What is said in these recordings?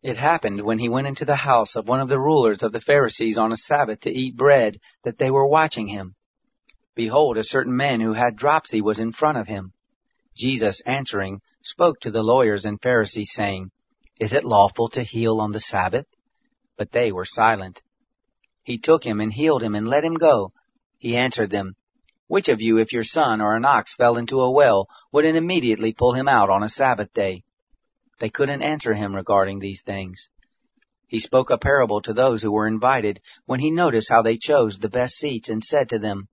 It happened when he went into the house of one of the rulers of the Pharisees on a Sabbath to eat bread, that they were watching him. Behold, a certain man who had dropsy was in front of him. Jesus, answering, spoke to the lawyers and Pharisees, saying, Is it lawful to heal on the Sabbath? But they were silent. He took him and healed him and let him go. He answered them, Which of you, if your son or an ox fell into a well, wouldn't immediately pull him out on a Sabbath day? They couldn't answer him regarding these things. He spoke a parable to those who were invited, when he noticed how they chose the best seats, and said to them,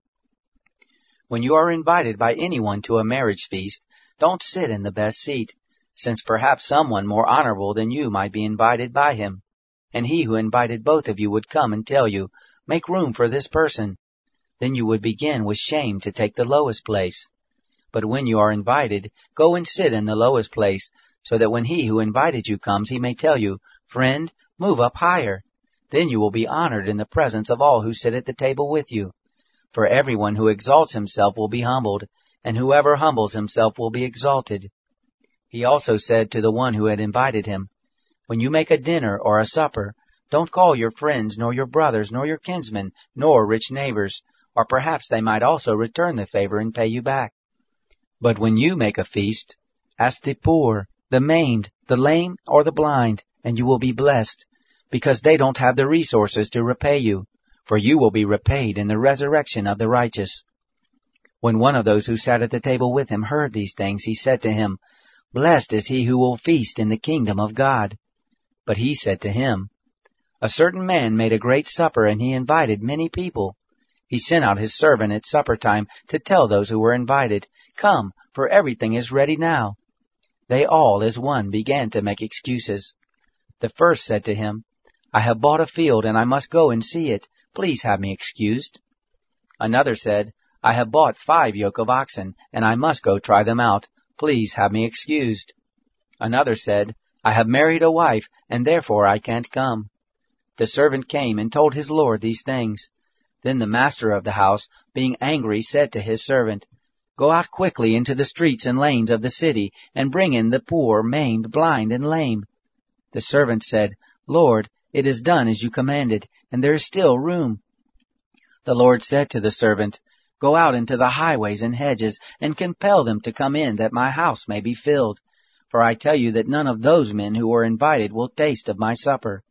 When you are invited by anyone to a marriage feast, don't sit in the best seat, since perhaps someone more honorable than you might be invited by him. And he who invited both of you would come and tell you, Make room for this person. Then you would begin with shame to take the lowest place. But when you are invited, go and sit in the lowest place, so that when he who invited you comes, he may tell you, Friend, move up higher. Then you will be honored in the presence of all who sit at the table with you. For everyone who exalts himself will be humbled, and whoever humbles himself will be exalted. He also said to the one who had invited him, When you make a dinner or a supper, don't call your friends, nor your brothers, nor your kinsmen, nor rich neighbors, or perhaps they might also return the favor and pay you back. But when you make a feast, ask the poor, the maimed, the lame, or the blind, and you will be blessed, because they don't have the resources to repay you, for you will be repaid in the resurrection of the righteous. When one of those who sat at the table with him heard these things, he said to him, Blessed is he who will feast in the kingdom of God. But he said to him, A certain man made a great supper, and he invited many people. He sent out his servant at supper time to tell those who were invited, Come, for everything is ready now. They all, as one, began to make excuses. The first said to him, I have bought a field, and I must go and see it. Please have me excused. Another said, I have bought 5 yoke of oxen, and I must go try them out. Please have me excused. Another said, I have married a wife, and therefore I can't come. The servant came and told his lord these things. Then the master of the house, being angry, said to his servant, Go out quickly into the streets and lanes of the city, and bring in the poor, maimed, blind, and lame. The servant said, Lord, it is done as you commanded, and there is still room. The Lord said to the servant, Go out into the highways and hedges, and compel them to come in, that my house may be filled. For I tell you that none of those men who were invited will taste of my supper.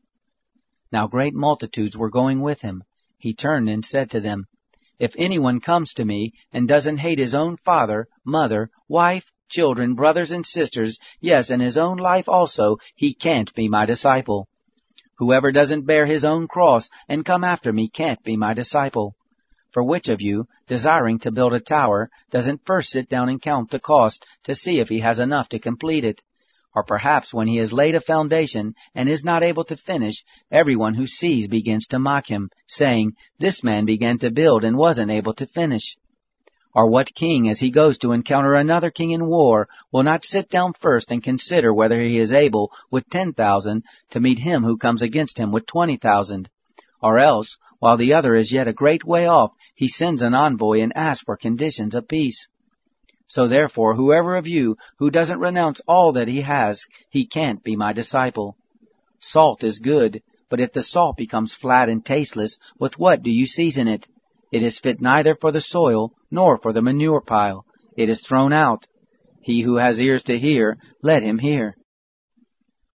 Now great multitudes were going with him. He turned and said to them, If anyone comes to me, and doesn't hate his own father, mother, wife, children, brothers and sisters, yes, and his own life also, he can't be my disciple. Whoever doesn't bear his own cross and come after me can't be my disciple. For which of you, desiring to build a tower, doesn't first sit down and count the cost to see if he has enough to complete it? Or perhaps when he has laid a foundation and is not able to finish, everyone who sees begins to mock him, saying, This man began to build and wasn't able to finish. Or what king, as he goes to encounter another king in war, will not sit down first and consider whether he is able with 10,000 to meet him who comes against him with 20,000? Or else, while the other is yet a great way off, he sends an envoy and asks for conditions of peace. So therefore, whoever of you who doesn't renounce all that he has, he can't be my disciple. Salt is good, but if the salt becomes flat and tasteless, with what do you season it? It is fit neither for the soil nor for the manure pile. It is thrown out. He who has ears to hear, let him hear.